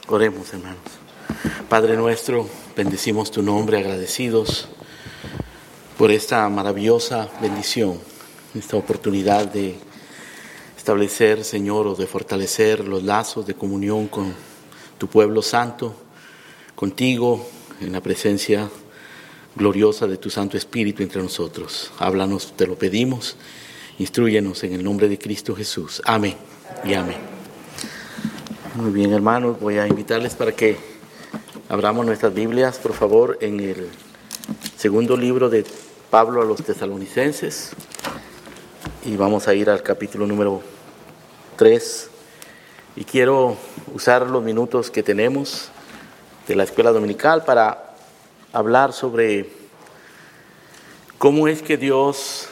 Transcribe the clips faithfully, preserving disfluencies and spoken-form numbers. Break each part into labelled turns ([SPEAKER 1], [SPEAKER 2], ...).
[SPEAKER 1] Oremos, hermanos. Padre nuestro, bendecimos tu nombre, agradecidos por esta maravillosa bendición, esta oportunidad de establecer, Señor, o de fortalecer los lazos de comunión con tu pueblo santo, contigo, en la presencia gloriosa de tu Santo Espíritu entre nosotros. Háblanos, te lo pedimos, instrúyenos en el nombre de Cristo Jesús. Amén y amén. Muy bien, hermanos, voy a invitarles para que abramos nuestras Biblias, por favor, en el segundo libro de Pablo a los Tesalonicenses, y vamos a ir al capítulo número tres, y quiero usar los minutos que tenemos de la escuela dominical para hablar sobre cómo es que Dios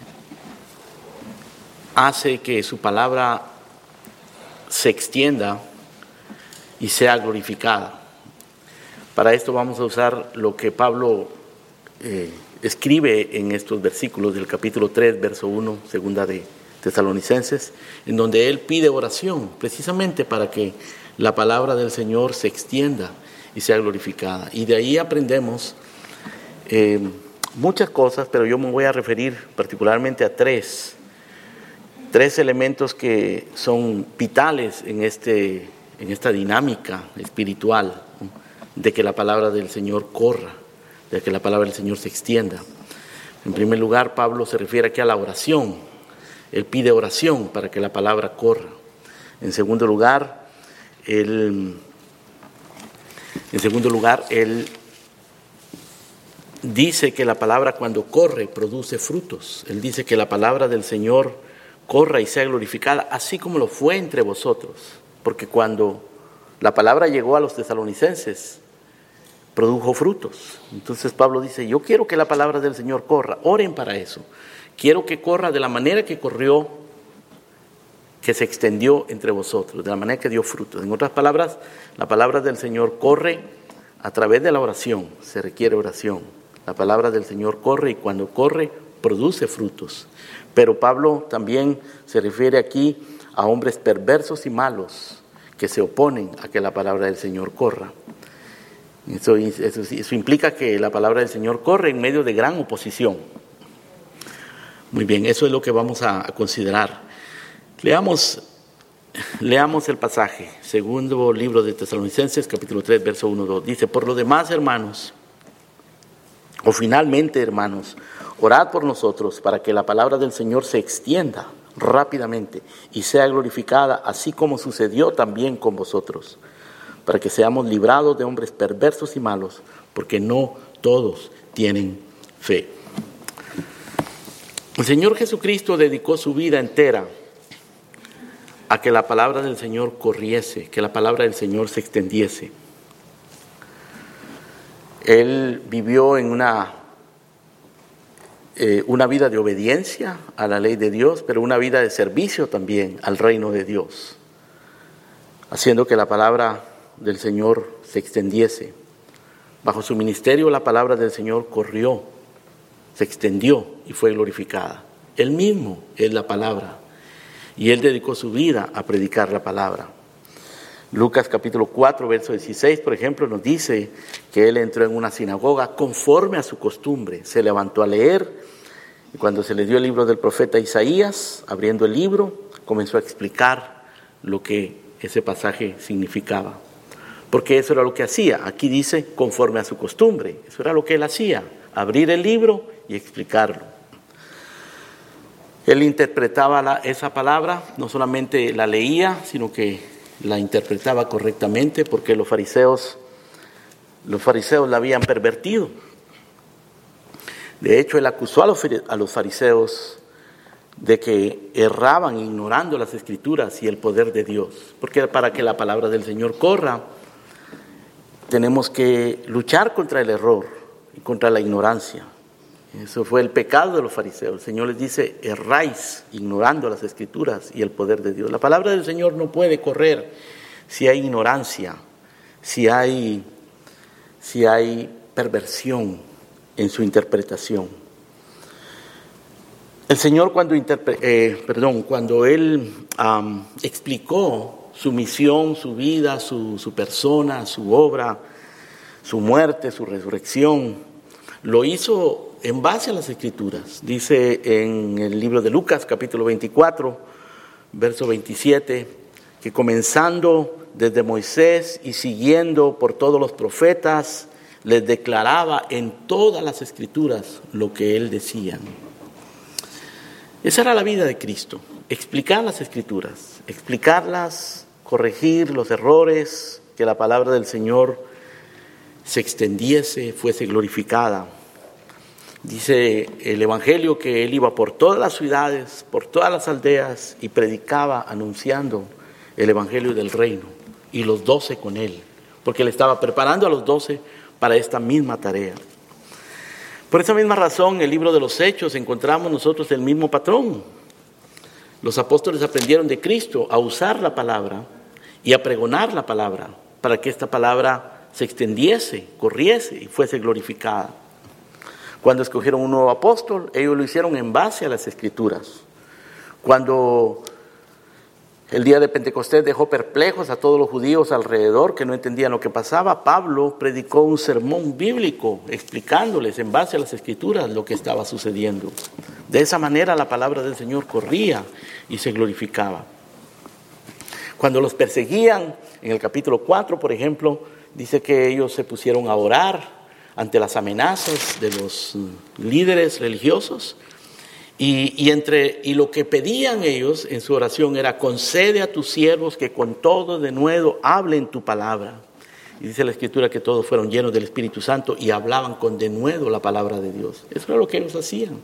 [SPEAKER 1] hace que su palabra se extienda y sea glorificada. Para esto vamos a usar lo que Pablo eh, escribe en estos versículos del capítulo tres, verso uno, segunda de Tesalonicenses, en donde él pide oración precisamente para que la palabra del Señor se extienda y sea glorificada. Y de ahí aprendemos eh, muchas cosas, pero yo me voy a referir particularmente a tres, tres elementos que son vitales en este en esta dinámica espiritual, ¿no?, de que la palabra del Señor corra, de que la palabra del Señor se extienda. En primer lugar, Pablo se refiere aquí a la oración. Él pide oración para que la palabra corra. En segundo lugar, él, en segundo lugar, él dice que la palabra cuando corre produce frutos. Él dice que la palabra del Señor corra y sea glorificada, así como lo fue entre vosotros. Porque cuando la palabra llegó a los tesalonicenses, produjo frutos. Entonces Pablo dice, yo quiero que la palabra del Señor corra, oren para eso. Quiero que corra de la manera que corrió, que se extendió entre vosotros, de la manera que dio frutos. En otras palabras, la palabra del Señor corre a través de la oración, se requiere oración. La palabra del Señor corre y cuando corre, produce frutos. Pero Pablo también se refiere aquí a hombres perversos y malos que se oponen a que la palabra del Señor corra. Eso, eso, eso implica que la palabra del Señor corre en medio de gran oposición. Muy bien, eso es lo que vamos a, a considerar. Leamos, leamos el pasaje, segundo libro de Tesalonicenses, capítulo tres, verso uno, dos. Dice, por lo demás, hermanos, o finalmente, hermanos, orad por nosotros para que la palabra del Señor se extienda rápidamente y sea glorificada, así como sucedió también con vosotros, para que seamos librados de hombres perversos y malos, porque no todos tienen fe. El Señor Jesucristo dedicó su vida entera a que la palabra del Señor corriese, que la palabra del Señor se extendiese. Él vivió en una Eh, una vida de obediencia a la ley de Dios, pero una vida de servicio también al reino de Dios, haciendo que la palabra del Señor se extendiese. Bajo su ministerio la palabra del Señor corrió, se extendió y fue glorificada. Él mismo es la palabra y él dedicó su vida a predicar la palabra. Lucas capítulo cuatro, verso dieciséis, por ejemplo, nos dice que él entró en una sinagoga conforme a su costumbre, se levantó a leer y cuando se le dio el libro del profeta Isaías, abriendo el libro, comenzó a explicar lo que ese pasaje significaba. Porque eso era lo que hacía. Aquí dice conforme a su costumbre, eso era lo que él hacía, abrir el libro y explicarlo. Él interpretaba la, esa palabra, no solamente la leía, sino que la interpretaba correctamente, porque los fariseos, los fariseos la habían pervertido. De hecho, él acusó a los, a los fariseos de que erraban ignorando las Escrituras y el poder de Dios. Porque para que la palabra del Señor corra, tenemos que luchar contra el error y contra la ignorancia. Eso fue el pecado de los fariseos. El Señor les dice, erráis ignorando las Escrituras y el poder de Dios. La palabra del Señor no puede correr si hay ignorancia, si hay, si hay perversión en su interpretación. El Señor cuando, interpre- eh, perdón, cuando Él um, explicó su misión, su vida, su, su persona, su obra, su muerte, su resurrección, lo hizo en base a las Escrituras. Dice en el libro de Lucas, capítulo veinticuatro, verso veintisiete, que comenzando desde Moisés y siguiendo por todos los profetas, les declaraba en todas las Escrituras lo que él decía. Esa era la vida de Cristo, explicar las Escrituras, explicarlas, corregir los errores, que la palabra del Señor se extendiese, fuese glorificada. Dice el Evangelio que él iba por todas las ciudades, por todas las aldeas y predicaba anunciando el Evangelio del reino, y los doce con él, porque él estaba preparando a los doce para esta misma tarea. Por esa misma razón, en el libro de los Hechos encontramos nosotros el mismo patrón. Los apóstoles aprendieron de Cristo a usar la palabra y a pregonar la palabra para que esta palabra se extendiese, corriese y fuese glorificada. Cuando escogieron un nuevo apóstol, ellos lo hicieron en base a las Escrituras. Cuando el día de Pentecostés dejó perplejos a todos los judíos alrededor que no entendían lo que pasaba, Pablo predicó un sermón bíblico explicándoles en base a las Escrituras lo que estaba sucediendo. De esa manera la palabra del Señor corría y se glorificaba. Cuando los perseguían, en el capítulo cuatro, por ejemplo, dice que ellos se pusieron a orar ante las amenazas de los líderes religiosos. Y, y, entre, y lo que pedían ellos en su oración era: concede a tus siervos que con todo denuedo hablen tu palabra. Y dice la Escritura que todos fueron llenos del Espíritu Santo y hablaban con denuedo la palabra de Dios. Eso era lo que ellos hacían.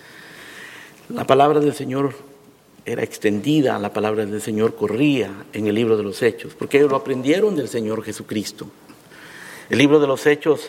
[SPEAKER 1] La palabra del Señor era extendida, la palabra del Señor corría en el libro de los Hechos, porque ellos lo aprendieron del Señor Jesucristo. El libro de los Hechos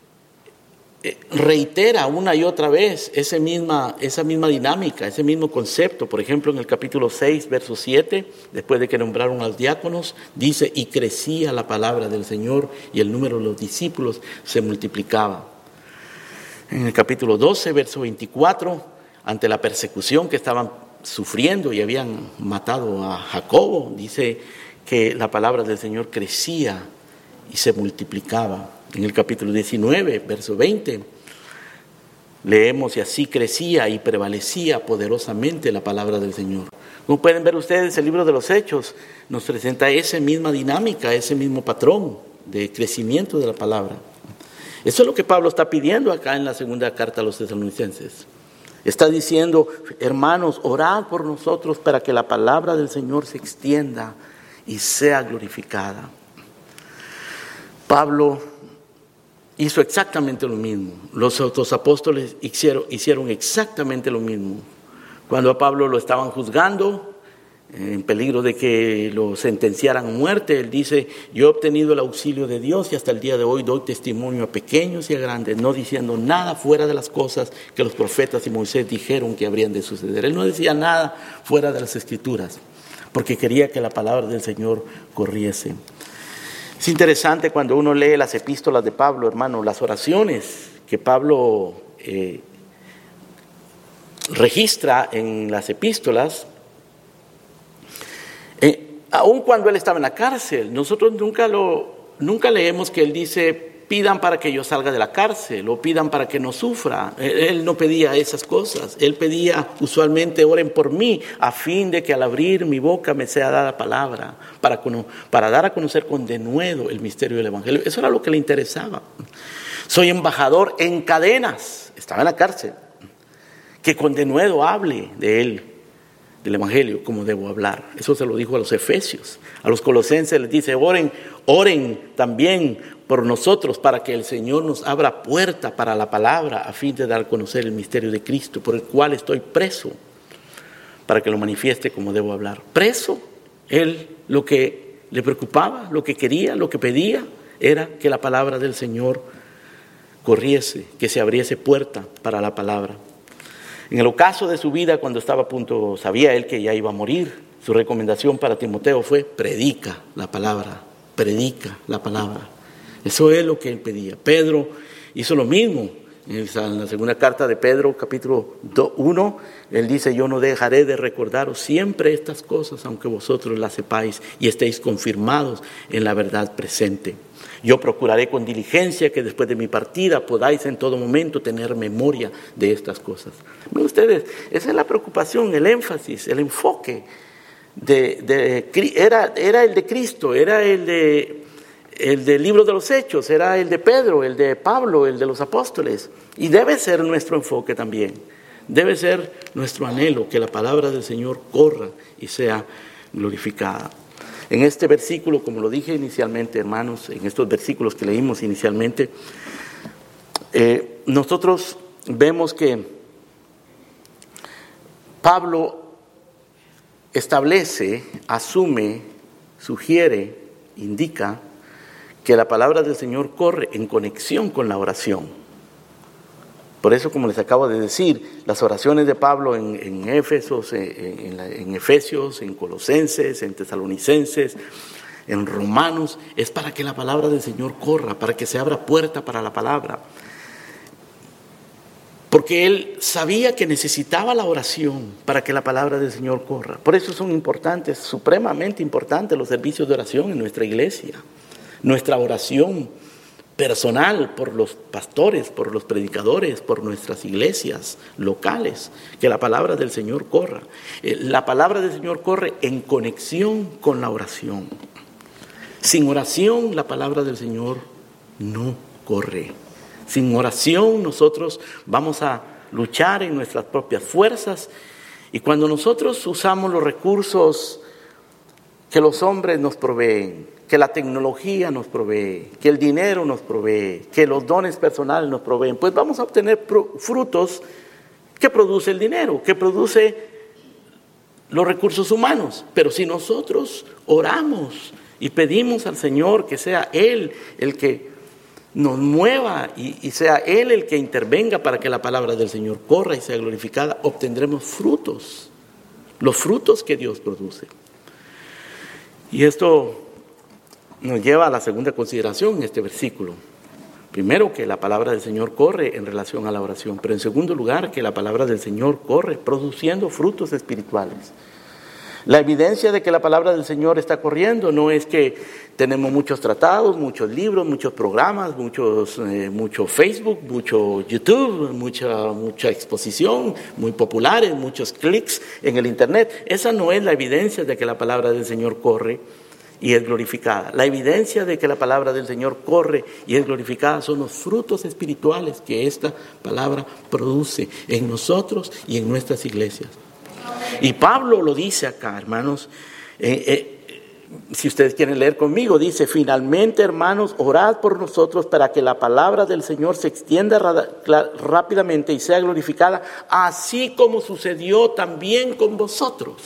[SPEAKER 1] reitera una y otra vez esa misma, esa misma dinámica, ese mismo concepto. Por ejemplo, en el capítulo seis, verso siete, después de que nombraron a los diáconos, dice: y crecía la palabra del Señor y el número de los discípulos se multiplicaba. En el capítulo doce, verso veinticuatro, ante la persecución que estaban sufriendo y habían matado a Jacobo, dice que la palabra del Señor crecía y se multiplicaba. En el capítulo diecinueve, verso veinte, leemos: y así crecía y prevalecía poderosamente la palabra del Señor. Como pueden ver ustedes, el libro de los Hechos nos presenta esa misma dinámica, ese mismo patrón de crecimiento de la palabra. Eso es lo que Pablo está pidiendo acá en la segunda carta a los tesalonicenses. Está diciendo: hermanos, orad por nosotros para que la palabra del Señor se extienda y sea glorificada. Pablo hizo exactamente lo mismo. Los otros apóstoles hicieron, hicieron exactamente lo mismo. Cuando a Pablo lo estaban juzgando, en peligro de que lo sentenciaran a muerte, él dice: yo he obtenido el auxilio de Dios y hasta el día de hoy doy testimonio a pequeños y a grandes, no diciendo nada fuera de las cosas que los profetas y Moisés dijeron que habrían de suceder. Él no decía nada fuera de las Escrituras, porque quería que la palabra del Señor corriese. Es interesante cuando uno lee las epístolas de Pablo, hermano, las oraciones que Pablo eh, registra en las epístolas. Eh, aun cuando él estaba en la cárcel, nosotros nunca, lo, nunca leemos que él dice: pidan para que yo salga de la cárcel o pidan para que no sufra. Él no pedía esas cosas. Él pedía usualmente: oren por mí a fin de que al abrir mi boca me sea dada palabra para, para dar a conocer con denuedo el misterio del Evangelio. Eso era lo que le interesaba. Soy embajador en cadenas. Estaba en la cárcel. Que con denuedo hable de él, del Evangelio, como debo hablar. Eso se lo dijo a los efesios. A los colosenses les dice: oren, oren también por nosotros para que el Señor nos abra puerta para la palabra a fin de dar a conocer el misterio de Cristo, por el cual estoy preso, para que lo manifieste como debo hablar. Preso, él lo que le preocupaba, lo que quería, lo que pedía, era que la palabra del Señor corriese, que se abriese puerta para la palabra. En el ocaso de su vida, cuando estaba a punto, sabía él que ya iba a morir, su recomendación para Timoteo fue: predica la palabra, predica la palabra. Eso es lo que él pedía. Pedro hizo lo mismo. En la segunda carta de Pedro, capítulo uno, él dice: yo no dejaré de recordaros siempre estas cosas, aunque vosotros las sepáis y estéis confirmados en la verdad presente. Yo procuraré con diligencia que después de mi partida podáis en todo momento tener memoria de estas cosas. Miren ustedes, esa es la preocupación, el énfasis, el enfoque de, de era, era el de Cristo, era el de el del libro de los Hechos, era el de Pedro, el de Pablo, el de los apóstoles. Y debe ser nuestro enfoque también. Debe ser nuestro anhelo que la palabra del Señor corra y sea glorificada. En este versículo, como lo dije inicialmente, hermanos, en estos versículos que leímos inicialmente, eh, nosotros vemos que Pablo establece, asume, sugiere, indica que la palabra del Señor corre en conexión con la oración. Por eso, como les acabo de decir, las oraciones de Pablo en, en Éfesos, en, en, en Efesios, en Colosenses, en Tesalonicenses, en Romanos, es para que la palabra del Señor corra, para que se abra puerta para la palabra. Porque él sabía que necesitaba la oración para que la palabra del Señor corra. Por eso son importantes, supremamente importantes los servicios de oración en nuestra iglesia. Nuestra oración personal por los pastores, por los predicadores, por nuestras iglesias locales, que la palabra del Señor corra. La palabra del Señor corre en conexión con la oración. Sin oración la palabra del Señor no corre. Sin oración nosotros vamos a luchar en nuestras propias fuerzas, y cuando nosotros usamos los recursos que los hombres nos proveen, que la tecnología nos provee, que el dinero nos provee, que los dones personales nos proveen, pues vamos a obtener frutos que produce el dinero, que produce los recursos humanos. Pero si nosotros oramos y pedimos al Señor que sea Él el que nos mueva y, y sea Él el que intervenga para que la palabra del Señor corra y sea glorificada, obtendremos frutos, los frutos que Dios produce. Y esto nos lleva a la segunda consideración en este versículo. Primero, que la palabra del Señor corre en relación a la oración, pero en segundo lugar, que la palabra del Señor corre produciendo frutos espirituales. La evidencia de que la palabra del Señor está corriendo no es que tenemos muchos tratados, muchos libros, muchos programas, muchos, eh, mucho Facebook, mucho YouTube, mucha, mucha exposición, muy populares, muchos clics en el Internet. Esa no es la evidencia de que la palabra del Señor corre y es glorificada. La evidencia de que la palabra del Señor corre y es glorificada son los frutos espirituales que esta palabra produce en nosotros y en nuestras iglesias. Y Pablo lo dice acá, hermanos, eh, eh, si ustedes quieren leer conmigo, dice: finalmente, hermanos, orad por nosotros para que la palabra del Señor se extienda ra- rápidamente y sea glorificada, así como sucedió también con vosotros.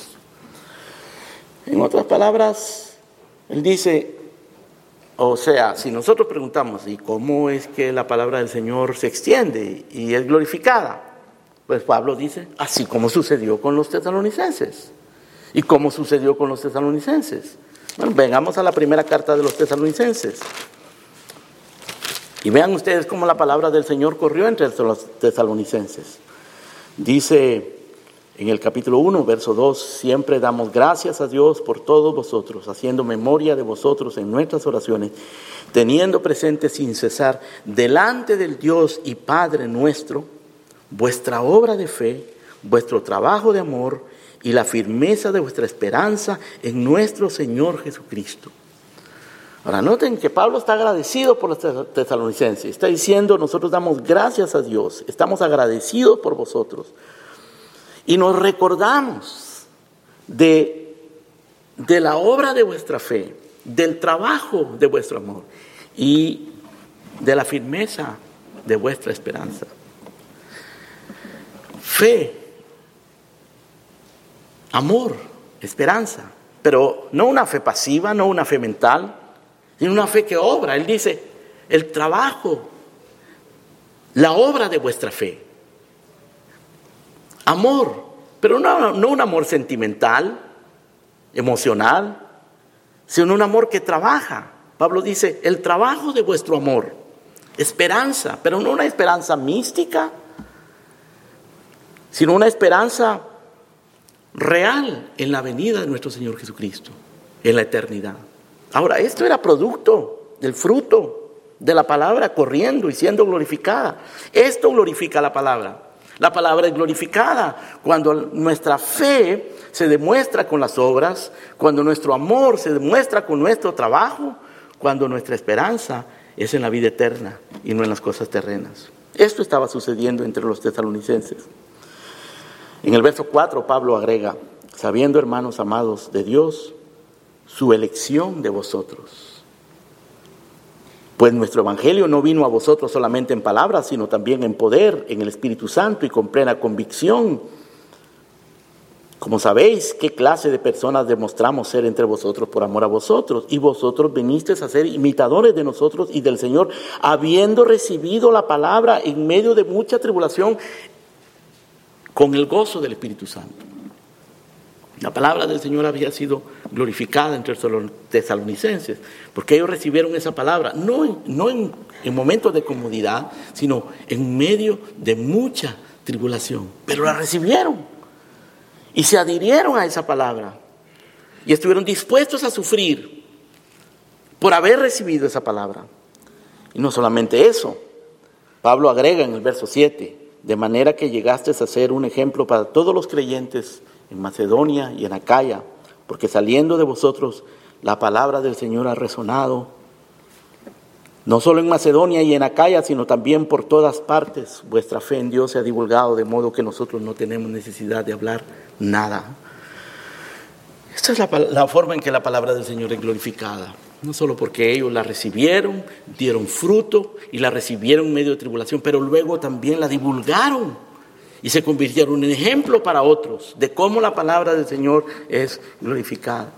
[SPEAKER 1] En otras palabras, él dice, o sea, si nosotros preguntamos, ¿y cómo es que la palabra del Señor se extiende y es glorificada? Pues Pablo dice, así como sucedió con los tesalonicenses. ¿Y cómo sucedió con los tesalonicenses? Bueno, vengamos a la primera carta de los tesalonicenses. Y vean ustedes cómo la palabra del Señor corrió entre los tesalonicenses. Dice en el capítulo uno, verso dos, siempre damos gracias a Dios por todos vosotros, haciendo memoria de vosotros en nuestras oraciones, teniendo presente sin cesar delante del Dios y Padre nuestro, vuestra obra de fe, vuestro trabajo de amor y la firmeza de vuestra esperanza en nuestro Señor Jesucristo. Ahora noten que Pablo está agradecido por los tesalonicenses. Está diciendo, nosotros damos gracias a Dios, estamos agradecidos por vosotros. Y nos recordamos de, de la obra de vuestra fe, del trabajo de vuestro amor y de la firmeza de vuestra esperanza. Fe, amor, esperanza, pero no una fe pasiva, no una fe mental, sino una fe que obra. Él dice, el trabajo, la obra de vuestra fe. Amor, pero no, no un amor sentimental, emocional, sino un amor que trabaja. Pablo dice, el trabajo de vuestro amor esperanza, pero no una esperanza mística, sino una esperanza real en la venida de nuestro Señor Jesucristo, en la eternidad. Ahora, esto era producto del fruto de la palabra corriendo y siendo glorificada. Esto glorifica la palabra. La palabra es glorificada cuando nuestra fe se demuestra con las obras, cuando nuestro amor se demuestra con nuestro trabajo, cuando nuestra esperanza es en la vida eterna y no en las cosas terrenas. Esto estaba sucediendo entre los tesalonicenses. En el verso cuatro, Pablo agrega: sabiendo, hermanos amados de Dios, su elección de vosotros. Pues nuestro evangelio no vino a vosotros solamente en palabras, sino también en poder, en el Espíritu Santo y con plena convicción. Como sabéis, qué clase de personas demostramos ser entre vosotros por amor a vosotros. Y vosotros vinisteis a ser imitadores de nosotros y del Señor, habiendo recibido la palabra en medio de mucha tribulación, con el gozo del Espíritu Santo. La palabra del Señor había sido glorificada entre los tesalonicenses, porque ellos recibieron esa palabra, no en, no en, en momentos de comodidad, sino en medio de mucha tribulación. Pero la recibieron y se adhirieron a esa palabra y estuvieron dispuestos a sufrir por haber recibido esa palabra. Y no solamente eso, Pablo agrega en el verso siete, de manera que llegaste a ser un ejemplo para todos los creyentes en Macedonia y en Acaya, porque saliendo de vosotros la palabra del Señor ha resonado, no solo en Macedonia y en Acaya, sino también por todas partes. Vuestra fe en Dios se ha divulgado, de modo que nosotros no tenemos necesidad de hablar nada. Esta es la, la forma en que la palabra del Señor es glorificada. No solo porque ellos la recibieron, dieron fruto y la recibieron en medio de tribulación, pero luego también la divulgaron y se convirtieron en ejemplo para otros de cómo la palabra del Señor es glorificada.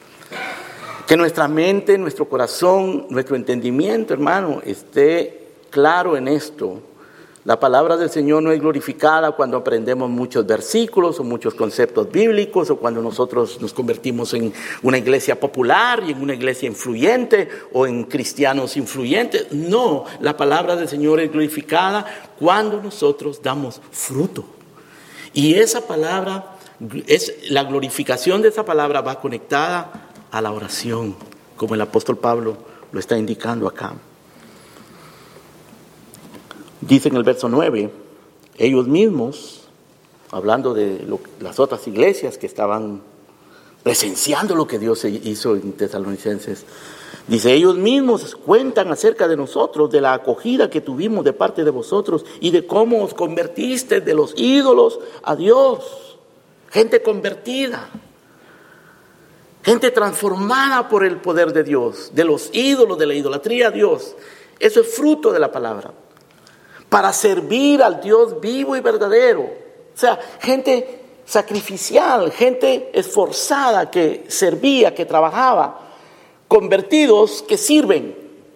[SPEAKER 1] Que nuestra mente, nuestro corazón, nuestro entendimiento, hermano, esté claro en esto. La palabra del Señor no es glorificada cuando aprendemos muchos versículos o muchos conceptos bíblicos, o cuando nosotros nos convertimos en una iglesia popular y en una iglesia influyente o en cristianos influyentes. No, la palabra del Señor es glorificada cuando nosotros damos fruto. Y esa palabra, es, la glorificación de esa palabra va conectada a la oración, como el apóstol Pablo lo está indicando acá. Dice en el verso nueve, ellos mismos, hablando de lo, las otras iglesias que estaban presenciando lo que Dios hizo en Tesalonicenses, dice, ellos mismos cuentan acerca de nosotros, de la acogida que tuvimos de parte de vosotros y de cómo os convertiste de los ídolos a Dios. Gente convertida, gente transformada por el poder de Dios, de los ídolos, de la idolatría a Dios. Eso es fruto de la palabra. Para servir al Dios vivo y verdadero. O sea, gente sacrificial, gente esforzada que servía, que trabajaba, convertidos que sirven.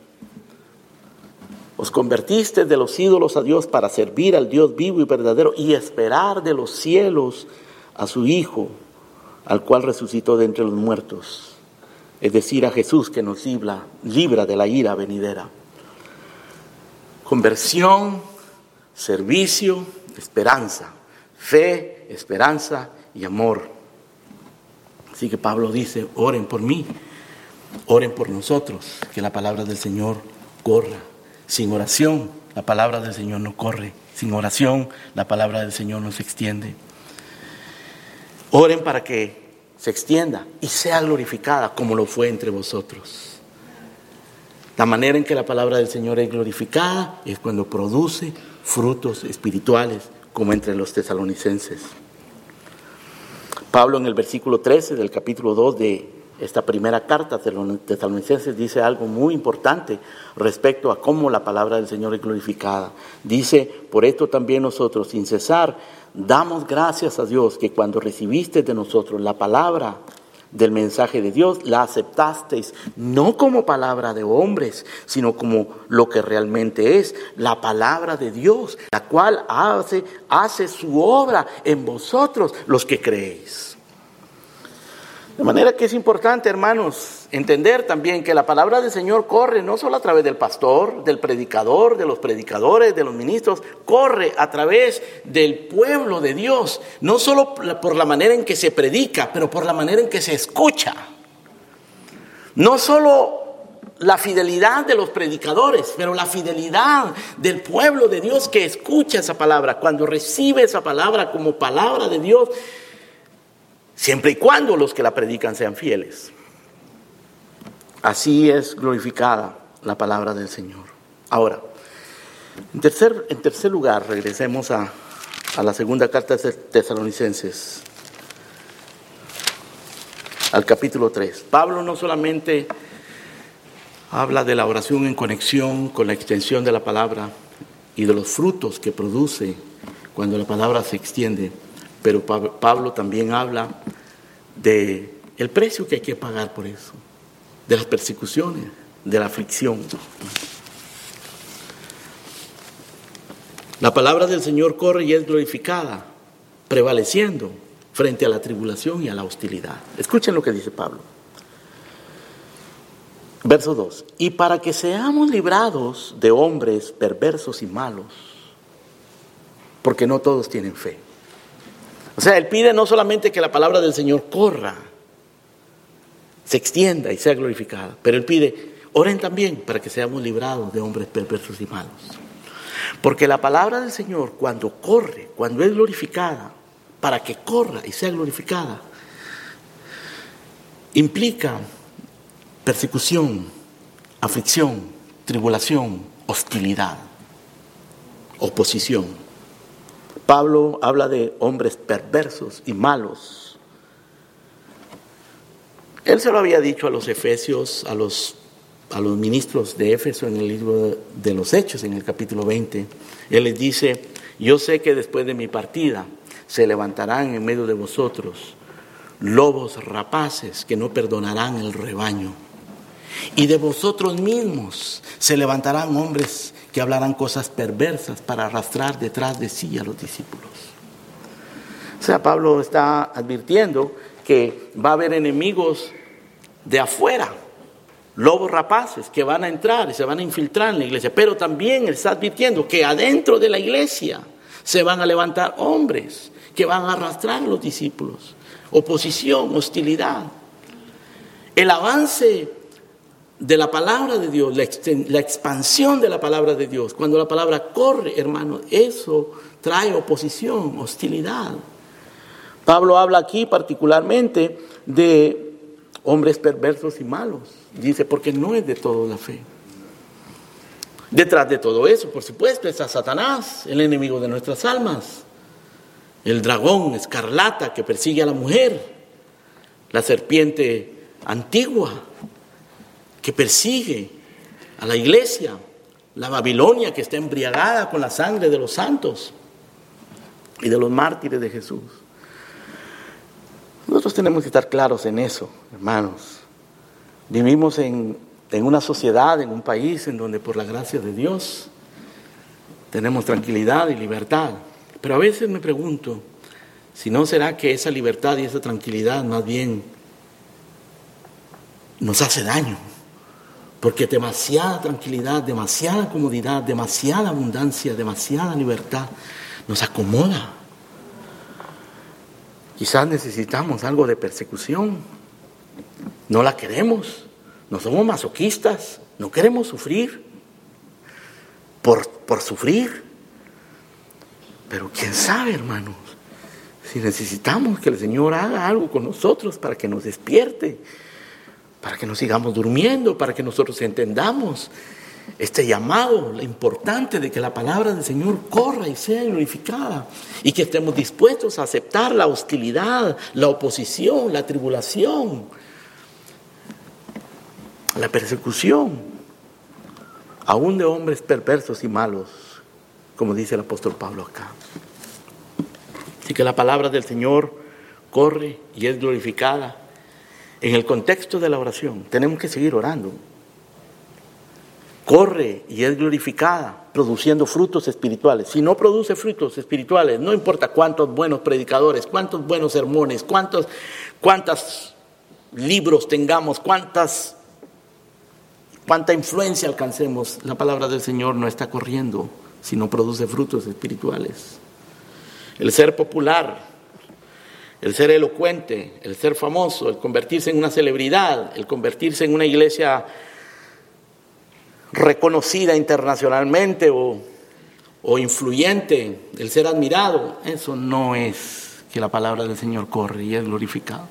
[SPEAKER 1] Os convertiste de los ídolos a Dios para servir al Dios vivo y verdadero y esperar de los cielos a su Hijo, al cual resucitó de entre los muertos. Es decir, a Jesús, que nos libra, libra de la ira venidera. Conversión, servicio, esperanza, fe, esperanza y amor. Así que Pablo dice, oren por mí, oren por nosotros, que la palabra del Señor corra. Sin oración, la palabra del Señor no corre. Sin oración, la palabra del Señor no se extiende. Oren para que se extienda y sea glorificada como lo fue entre vosotros. La manera en que la palabra del Señor es glorificada es cuando produce frutos espirituales, como entre los tesalonicenses. Pablo en el versículo trece del capítulo dos de esta primera carta de los tesalonicenses dice algo muy importante respecto a cómo la palabra del Señor es glorificada. Dice, por esto también nosotros, sin cesar, damos gracias a Dios que cuando recibiste de nosotros la palabra del mensaje de Dios, la aceptasteis no como palabra de hombres, sino como lo que realmente es, la palabra de Dios, la cual hace, hace su obra en vosotros los que creéis. De manera que es importante, hermanos, entender también que la palabra del Señor corre no solo a través del pastor, del predicador, de los predicadores, de los ministros, corre a través del pueblo de Dios, no solo por la manera en que se predica, pero por la manera en que se escucha. No solo la fidelidad de los predicadores, pero la fidelidad del pueblo de Dios que escucha esa palabra, cuando recibe esa palabra como palabra de Dios, siempre y cuando los que la predican sean fieles. Así es glorificada la palabra del Señor. Ahora, en tercer, en tercer lugar, regresemos a, a la segunda carta de Tesalonicenses, al capítulo tres. Pablo no solamente habla de la oración en conexión con la extensión de la palabra y de los frutos que produce cuando la palabra se extiende, pero Pablo también habla de el precio que hay que pagar por eso, de las persecuciones, de la aflicción. La palabra del Señor corre y es glorificada, prevaleciendo frente a la tribulación y a la hostilidad. Escuchen lo que dice Pablo. Verso dos. Y para que seamos librados de hombres perversos y malos, porque no todos tienen fe. O sea, él pide no solamente que la palabra del Señor corra, se extienda y sea glorificada, pero él pide, oren también para que seamos librados de hombres perversos y malos. Porque la palabra del Señor, cuando corre, cuando es glorificada, para que corra y sea glorificada, implica persecución, aflicción, tribulación, hostilidad, oposición. Pablo habla de hombres perversos y malos. Él se lo había dicho a los efesios, a los, a los ministros de Éfeso en el libro de los Hechos, en el capítulo veinte. Él les dice, yo sé que después de mi partida se levantarán en medio de vosotros lobos rapaces que no perdonarán el rebaño. Y de vosotros mismos se levantarán hombres que hablarán cosas perversas para arrastrar detrás de sí a los discípulos. O sea, Pablo está advirtiendo que va a haber enemigos de afuera, lobos rapaces que van a entrar y se van a infiltrar en la iglesia, pero también él está advirtiendo que adentro de la iglesia se van a levantar hombres que van a arrastrar a los discípulos. Oposición, hostilidad. El avance de la palabra de Dios, la, exten- la expansión de la palabra de Dios, cuando la palabra corre, hermano, eso trae oposición, hostilidad. Pablo habla aquí particularmente de hombres perversos y malos. Dice, porque no es de todo la fe. Detrás de todo eso, por supuesto, está Satanás, el enemigo de nuestras almas. El dragón escarlata que persigue a la mujer. La serpiente antigua que persigue a la iglesia. La Babilonia que está embriagada con la sangre de los santos y de los mártires de Jesús. Nosotros tenemos que estar claros en eso, hermanos. Vivimos en, en una sociedad, en un país en donde por la gracia de Dios tenemos tranquilidad y libertad. Pero a veces me pregunto, si no será que esa libertad y esa tranquilidad más bien nos hace daño. Porque demasiada tranquilidad, demasiada comodidad, demasiada abundancia, demasiada libertad nos acomoda. Quizás necesitamos algo de persecución. No la queremos. No somos masoquistas. No queremos sufrir por, por sufrir. Pero quién sabe, hermanos, si necesitamos que el Señor haga algo con nosotros para que nos despierte, para que nos sigamos durmiendo, para que nosotros entendamos este llamado, lo importante de que la palabra del Señor corra y sea glorificada, y que estemos dispuestos a aceptar la hostilidad, la oposición, la tribulación, la persecución, aún de hombres perversos y malos, como dice el apóstol Pablo acá. Así que la palabra del Señor corre y es glorificada. En el contexto de la oración, tenemos que seguir orando. Corre y es glorificada, produciendo frutos espirituales. Si no produce frutos espirituales, no importa cuántos buenos predicadores, cuántos buenos sermones, cuántos, cuántas libros tengamos, cuántas, cuánta influencia alcancemos, la palabra del Señor no está corriendo, sino produce frutos espirituales. El ser popular, el ser elocuente, el ser famoso, el convertirse en una celebridad, el convertirse en una iglesia reconocida internacionalmente o, o influyente, el ser admirado, eso no es que la palabra del Señor corre y es glorificado.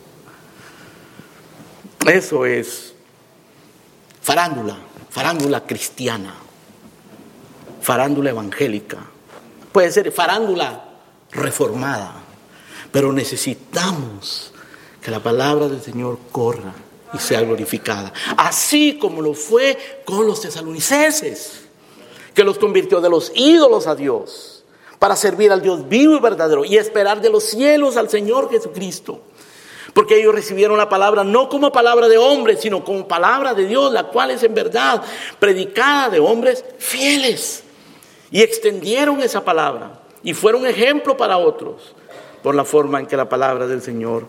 [SPEAKER 1] Eso es farándula, farándula cristiana, farándula evangélica, puede ser farándula reformada, pero necesitamos que la palabra del Señor corra y sea glorificada, así como lo fue con los tesalonicenses, que los convirtió de los ídolos a Dios, para servir al Dios vivo y verdadero y esperar de los cielos al Señor Jesucristo. Porque ellos recibieron la palabra no como palabra de hombres, sino como palabra de Dios, la cual es en verdad predicada de hombres fieles. Y extendieron esa palabra y fueron ejemplo para otros por la forma en que la palabra del Señor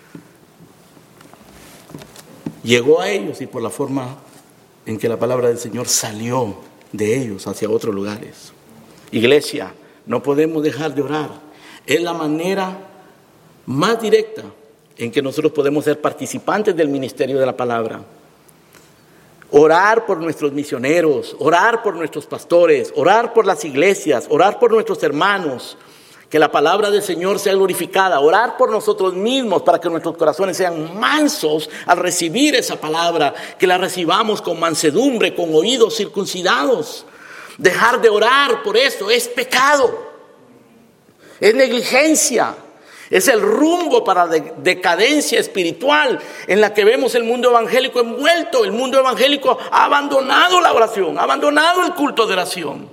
[SPEAKER 1] llegó a ellos y por la forma en que la palabra del Señor salió de ellos hacia otros lugares. Iglesia, no podemos dejar de orar. Es la manera más directa en que nosotros podemos ser participantes del ministerio de la palabra. Orar por nuestros misioneros, orar por nuestros pastores, orar por las iglesias, orar por nuestros hermanos, que la palabra del Señor sea glorificada, orar por nosotros mismos para que nuestros corazones sean mansos al recibir esa palabra, que la recibamos con mansedumbre, con oídos circuncidados. Dejar de orar por esto es pecado, es negligencia. Es el rumbo para la decadencia espiritual en la que vemos el mundo evangélico envuelto. El mundo evangélico ha abandonado la oración, ha abandonado el culto de oración.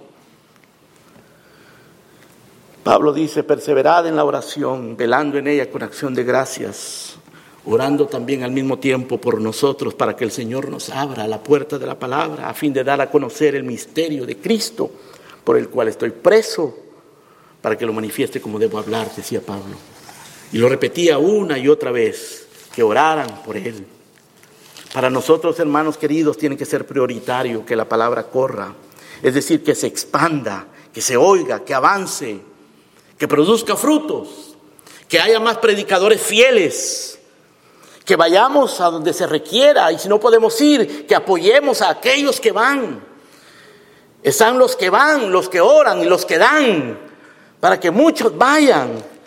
[SPEAKER 1] Pablo dice, perseverad en la oración, velando en ella con acción de gracias, orando también al mismo tiempo por nosotros para que el Señor nos abra la puerta de la palabra a fin de dar a conocer el misterio de Cristo por el cual estoy preso, para que lo manifieste como debo hablar, decía Pablo. Y lo repetía una y otra vez, que oraran por él. Para nosotros, hermanos queridos, tiene que ser prioritario que la palabra corra. Es decir, que se expanda, que se oiga, que avance, que produzca frutos, que haya más predicadores fieles, que vayamos a donde se requiera y si no podemos ir, que apoyemos a aquellos que van. Están los que van, los que oran y los que dan, para que muchos vayan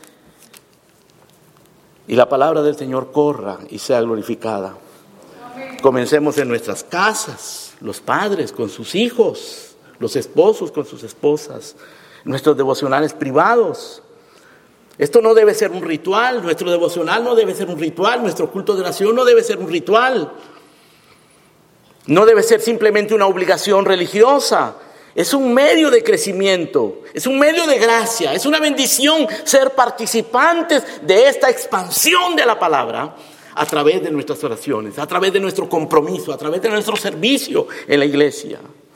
[SPEAKER 1] y la palabra del Señor corra y sea glorificada. Comencemos en nuestras casas, los padres con sus hijos, los esposos con sus esposas, nuestros devocionales privados. Esto no debe ser un ritual, nuestro devocional no debe ser un ritual, nuestro culto de oración no debe ser un ritual. No debe ser simplemente una obligación religiosa. Es un medio de crecimiento, es un medio de gracia, es una bendición ser participantes de esta expansión de la palabra a través de nuestras oraciones, a través de nuestro compromiso, a través de nuestro servicio en la iglesia.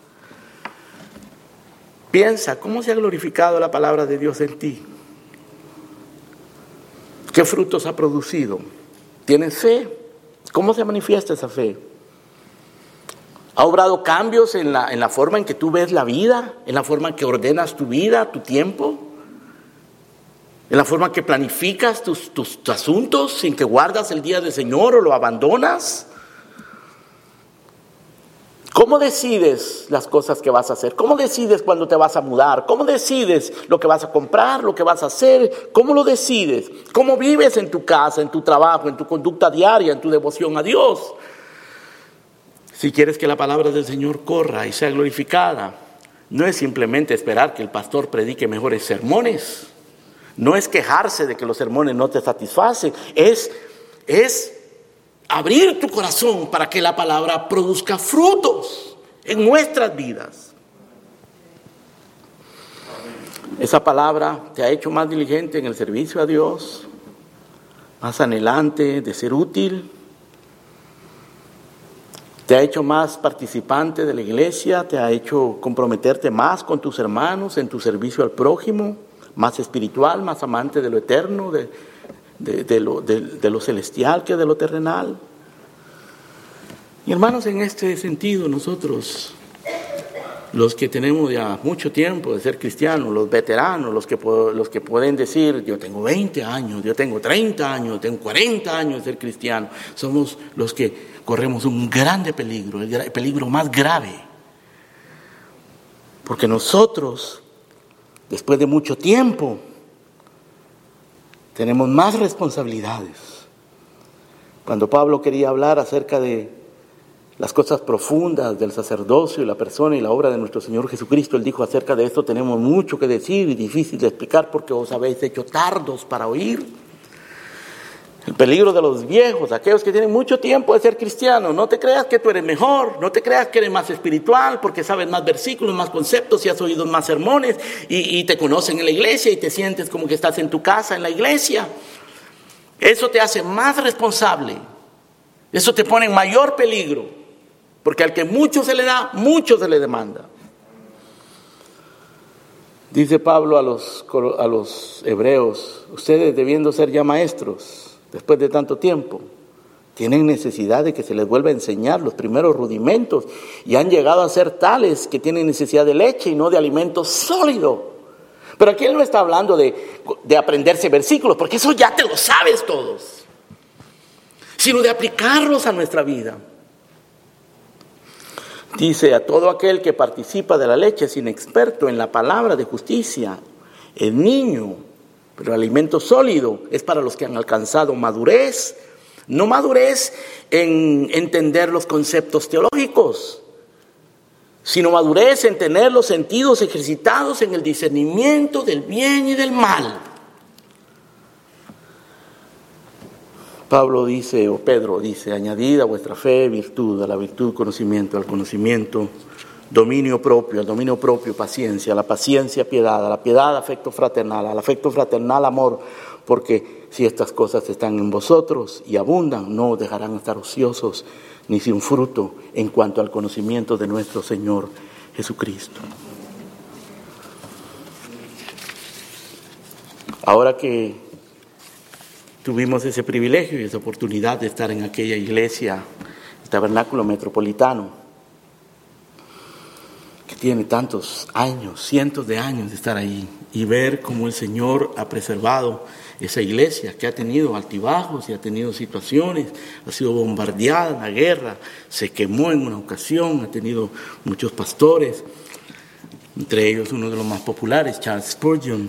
[SPEAKER 1] Piensa, ¿cómo se ha glorificado la palabra de Dios en ti? ¿Qué frutos ha producido? ¿Tienes fe? ¿Cómo se manifiesta esa fe? ¿Ha obrado cambios en la, en la forma en que tú ves la vida? ¿En la forma en que ordenas tu vida, tu tiempo? ¿En la forma en que planificas tus, tus, tus asuntos sin que guardas el día del Señor o lo abandonas? ¿Cómo decides las cosas que vas a hacer? ¿Cómo decides cuándo te vas a mudar? ¿Cómo decides lo que vas a comprar, lo que vas a hacer? ¿Cómo lo decides? ¿Cómo vives en tu casa, en tu trabajo, en tu conducta diaria, en tu devoción a Dios? Si quieres que la palabra del Señor corra y sea glorificada, no es simplemente esperar que el pastor predique mejores sermones. No es quejarse de que los sermones no te satisfacen. Es, es abrir tu corazón para que la palabra produzca frutos en nuestras vidas. Esa palabra te ha hecho más diligente en el servicio a Dios, más anhelante de ser útil. Te ha hecho más participante de la iglesia, te ha hecho comprometerte más con tus hermanos en tu servicio al prójimo, más espiritual, más amante de lo eterno, de, de, de, lo, de, de lo celestial que de lo terrenal. Y hermanos, en este sentido nosotros, los que tenemos ya mucho tiempo de ser cristianos, los veteranos, los que, los que pueden decir, yo tengo veinte años, yo tengo treinta años, tengo cuarenta años de ser cristiano, somos los que corremos un grande peligro, el peligro más grave. Porque nosotros, después de mucho tiempo, tenemos más responsabilidades. Cuando Pablo quería hablar acerca de las cosas profundas del sacerdocio y la persona y la obra de nuestro Señor Jesucristo, él dijo: acerca de esto tenemos mucho que decir y difícil de explicar porque os habéis hecho tardos para oír. El peligro de los viejos, aquellos que tienen mucho tiempo de ser cristianos. No te creas que tú eres mejor, no te creas que eres más espiritual porque sabes más versículos, más conceptos y has oído más sermones y, y te conocen en la iglesia y te sientes como que estás en tu casa en la iglesia. Eso te hace más responsable, eso te pone en mayor peligro, porque al que mucho se le da, mucho se le demanda. Dice Pablo a los, a los hebreos: ustedes, debiendo ser ya maestros después de tanto tiempo, tienen necesidad de que se les vuelva a enseñar los primeros rudimentos y han llegado a ser tales que tienen necesidad de leche y no de alimento sólido. Pero aquí él no está hablando de, de aprenderse versículos, porque eso ya te lo sabes todos, sino de aplicarlos a nuestra vida. Dice: a todo aquel que participa de la leche es inexperto en la palabra de justicia, es niño, pero el alimento sólido es para los que han alcanzado madurez. No madurez en entender los conceptos teológicos, sino madurez en tener los sentidos ejercitados en el discernimiento del bien y del mal. Pablo dice, o Pedro dice: añadid a vuestra fe virtud, a la virtud conocimiento, al conocimiento dominio propio, al dominio propio paciencia, a la paciencia piedad, a la piedad afecto fraternal, al afecto fraternal amor, porque si estas cosas están en vosotros y abundan, no os dejarán estar ociosos ni sin fruto en cuanto al conocimiento de nuestro Señor Jesucristo. Ahora que tuvimos ese privilegio y esa oportunidad de estar en aquella iglesia, el Tabernáculo Metropolitano, que tiene tantos años, cientos de años de estar ahí, y ver cómo el Señor ha preservado esa iglesia, que ha tenido altibajos y ha tenido situaciones, ha sido bombardeada en la guerra, se quemó en una ocasión, ha tenido muchos pastores, entre ellos uno de los más populares, Charles Spurgeon.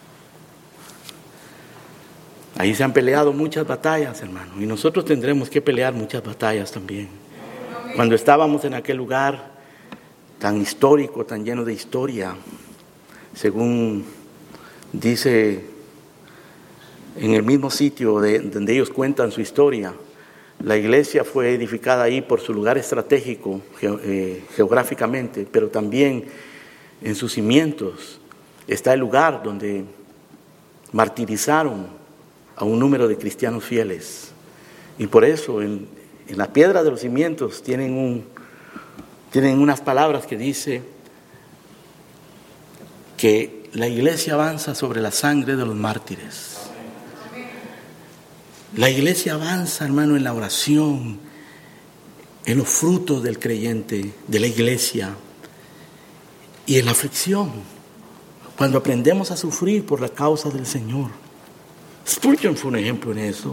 [SPEAKER 1] Ahí se han peleado muchas batallas, hermano, y nosotros tendremos que pelear muchas batallas también. Cuando estábamos en aquel lugar tan histórico, tan lleno de historia, según dice en el mismo sitio de, donde ellos cuentan su historia, la iglesia fue edificada ahí por su lugar estratégico ge, eh, geográficamente, pero también en sus cimientos está el lugar donde martirizaron a un número de cristianos fieles, y por eso en, en la piedra de los cimientos tienen un Tienen unas palabras que dice que la iglesia avanza sobre la sangre de los mártires. La iglesia avanza, hermano, en la oración, en los frutos del creyente, de la iglesia, y en la aflicción, cuando aprendemos a sufrir por la causa del Señor. Spurgeon fue un ejemplo en eso.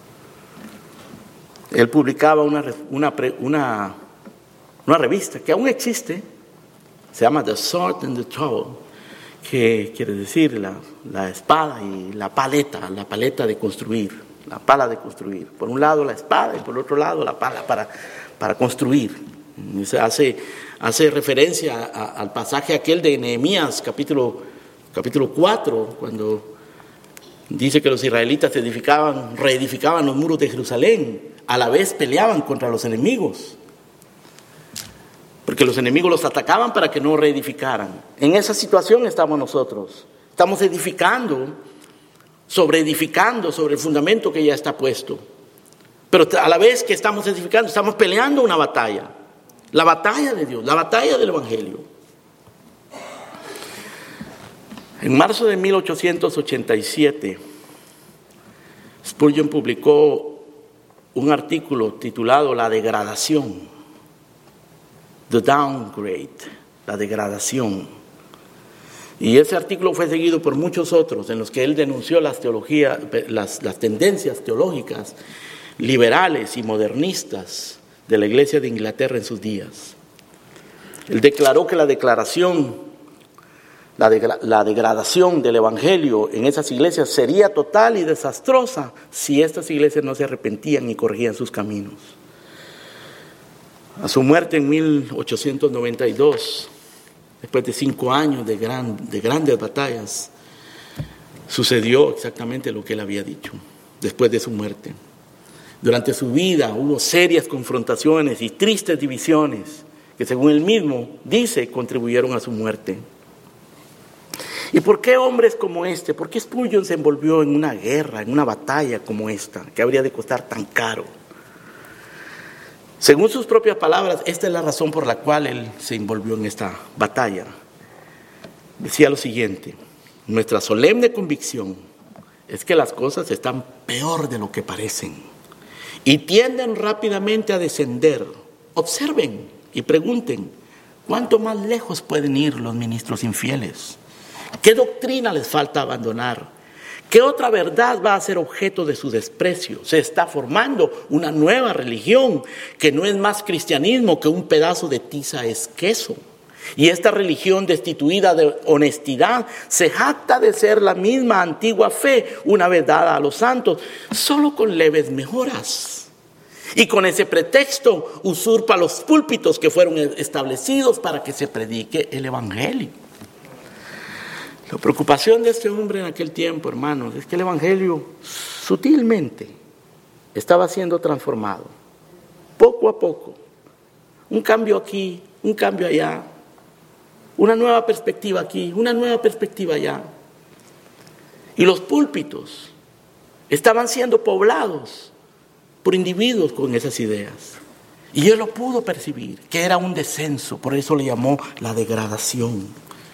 [SPEAKER 1] Él publicaba una... una, una Una revista que aún existe, se llama The Sword and the Trowel, que quiere decir la, la espada y la paleta, la paleta de construir, la pala de construir. Por un lado la espada y por otro lado la pala para, para construir. Se hace, hace referencia a, al pasaje aquel de Nehemías, capítulo, capítulo cuatro, cuando dice que los israelitas edificaban, reedificaban los muros de Jerusalén, a la vez peleaban contra los enemigos, porque los enemigos los atacaban para que no reedificaran. En esa situación estamos nosotros. Estamos edificando, sobre edificando sobre el fundamento que ya está puesto. Pero a la vez que estamos edificando, estamos peleando una batalla. La batalla de Dios, la batalla del Evangelio. En marzo de mil ochocientos ochenta y siete, Spurgeon publicó un artículo titulado La degradación, The Downgrade, la degradación. Y ese artículo fue seguido por muchos otros en los que él denunció las, teologías, las, las tendencias teológicas liberales y modernistas de la Iglesia de Inglaterra en sus días. Él declaró que la declaración, la, de, la degradación del Evangelio en esas iglesias sería total y desastrosa si estas iglesias no se arrepentían y corregían sus caminos. A su muerte en mil ochocientos noventa y dos, después de cinco años de, gran, de grandes batallas, sucedió exactamente lo que él había dicho después de su muerte. Durante su vida hubo serias confrontaciones y tristes divisiones que, según él mismo dice, contribuyeron a su muerte. ¿Y por qué hombres como este? ¿Por qué Spurgeon se envolvió en una guerra, en una batalla como esta, que habría de costar tan caro? Según sus propias palabras, esta es la razón por la cual él se envolvió en esta batalla. Decía lo siguiente: nuestra solemne convicción es que las cosas están peor de lo que parecen y tienden rápidamente a descender. Observen y pregunten, ¿cuánto más lejos pueden ir los ministros infieles? ¿Qué doctrina les falta abandonar? ¿Qué otra verdad va a ser objeto de su desprecio? Se está formando una nueva religión que no es más cristianismo que un pedazo de tiza es queso. Y esta religión destituida de honestidad se jacta de ser la misma antigua fe una vez dada a los santos, solo con leves mejoras. Y con ese pretexto usurpa los púlpitos que fueron establecidos para que se predique el Evangelio. La preocupación de este hombre en aquel tiempo, hermanos, es que el Evangelio sutilmente estaba siendo transformado, poco a poco. Un cambio aquí, un cambio allá, una nueva perspectiva aquí, una nueva perspectiva allá. Y los púlpitos estaban siendo poblados por individuos con esas ideas. Y él lo pudo percibir, que era un descenso, por eso le llamó la degradación.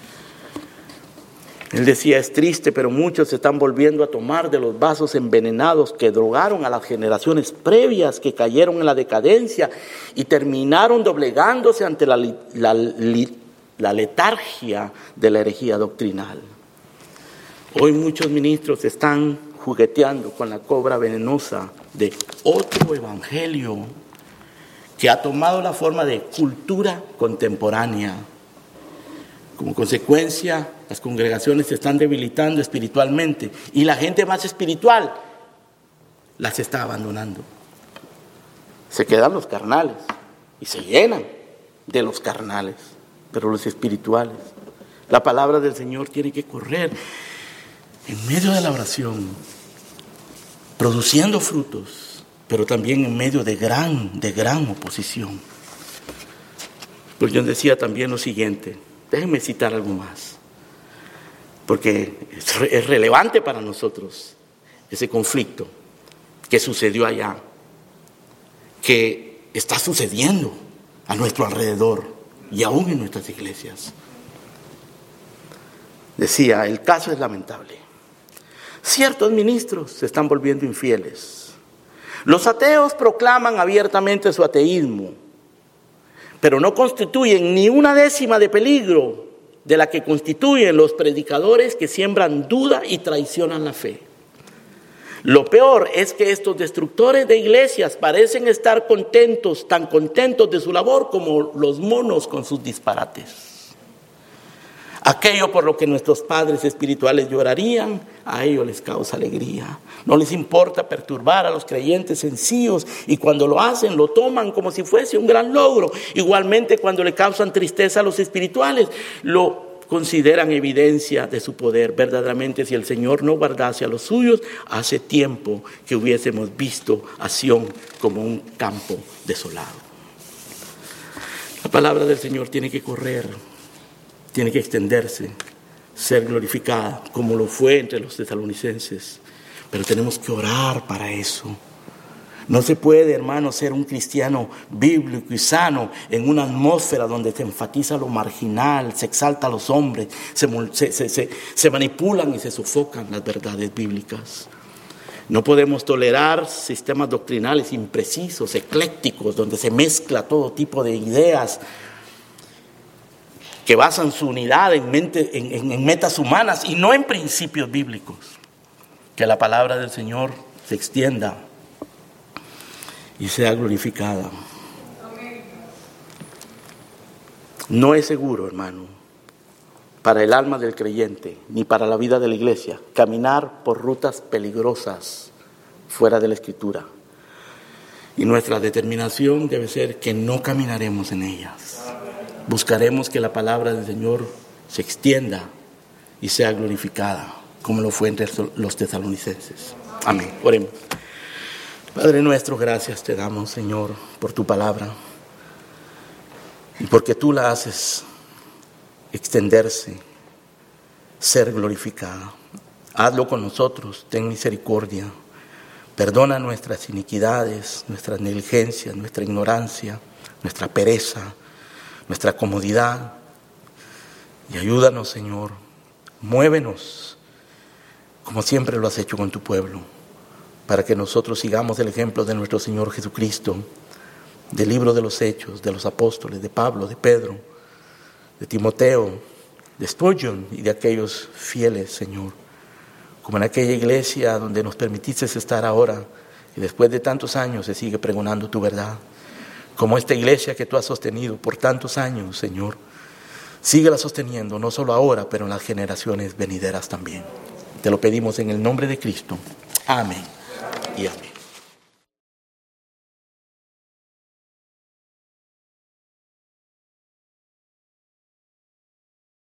[SPEAKER 1] Él decía, es triste, pero muchos se están volviendo a tomar de los vasos envenenados que drogaron a las generaciones previas que cayeron en la decadencia y terminaron doblegándose ante la, la, la letargia de la herejía doctrinal. Hoy muchos ministros están jugueteando con la cobra venenosa de otro evangelio que ha tomado la forma de cultura contemporánea. Como consecuencia, las congregaciones se están debilitando espiritualmente y la gente más espiritual las está abandonando. Se quedan los carnales y se llenan de los carnales, pero los espirituales. La palabra del Señor tiene que correr en medio de la oración, produciendo frutos, pero también en medio de gran, de gran oposición. Pues yo decía también lo siguiente. Déjenme citar algo más, porque es relevante para nosotros ese conflicto que sucedió allá, que está sucediendo a nuestro alrededor y aún en nuestras iglesias. Decía, el caso es lamentable. Ciertos ministros se están volviendo infieles. Los ateos proclaman abiertamente su ateísmo, pero no constituyen ni una décima de peligro de la que constituyen los predicadores que siembran duda y traicionan la fe. Lo peor es que estos destructores de iglesias parecen estar contentos, tan contentos de su labor como los monos con sus disparates. Aquello por lo que nuestros padres espirituales llorarían, a ellos les causa alegría. No les importa perturbar a los creyentes sencillos y cuando lo hacen lo toman como si fuese un gran logro. Igualmente cuando le causan tristeza a los espirituales, lo consideran evidencia de su poder. Verdaderamente, si el Señor no guardase a los suyos, hace tiempo que hubiésemos visto a Sión como un campo desolado. La palabra del Señor tiene que correr, tiene que extenderse, ser glorificada, como lo fue entre los tesalonicenses. Pero tenemos que orar para eso. No se puede, hermano, ser un cristiano bíblico y sano en una atmósfera donde se enfatiza lo marginal, se exalta a los hombres, se, se, se, se manipulan y se sofocan las verdades bíblicas. No podemos tolerar sistemas doctrinales imprecisos, eclécticos, donde se mezcla todo tipo de ideas que basan su unidad en, mente, en, en, en metas humanas y no en principios bíblicos. Que la palabra del Señor se extienda y sea glorificada. No es seguro, hermano, para el alma del creyente, ni para la vida de la iglesia, caminar por rutas peligrosas fuera de la Escritura. Y nuestra determinación debe ser que no caminaremos en ellas. Buscaremos que la palabra del Señor se extienda y sea glorificada, como lo fue entre los tesalonicenses. Amén. Oremos. Padre nuestro, gracias te damos, Señor, por tu palabra. Y porque tú la haces extenderse, ser glorificada. Hazlo con nosotros, ten misericordia. Perdona nuestras iniquidades, nuestras negligencias, nuestra ignorancia, nuestra pereza, nuestra comodidad. Y ayúdanos, Señor. Muévenos, como siempre lo has hecho con tu pueblo, para que nosotros sigamos el ejemplo de nuestro Señor Jesucristo, del libro de los Hechos, de los apóstoles, de Pablo, de Pedro, de Timoteo, de Spurgeon y de aquellos fieles, Señor, como en aquella iglesia donde nos permitiste estar ahora y después de tantos años se sigue pregonando tu verdad, como esta iglesia que tú has sostenido por tantos años, Señor. Síguela sosteniendo, no solo ahora, pero en las generaciones venideras también. Te lo pedimos en el nombre de Cristo. Amén y amén.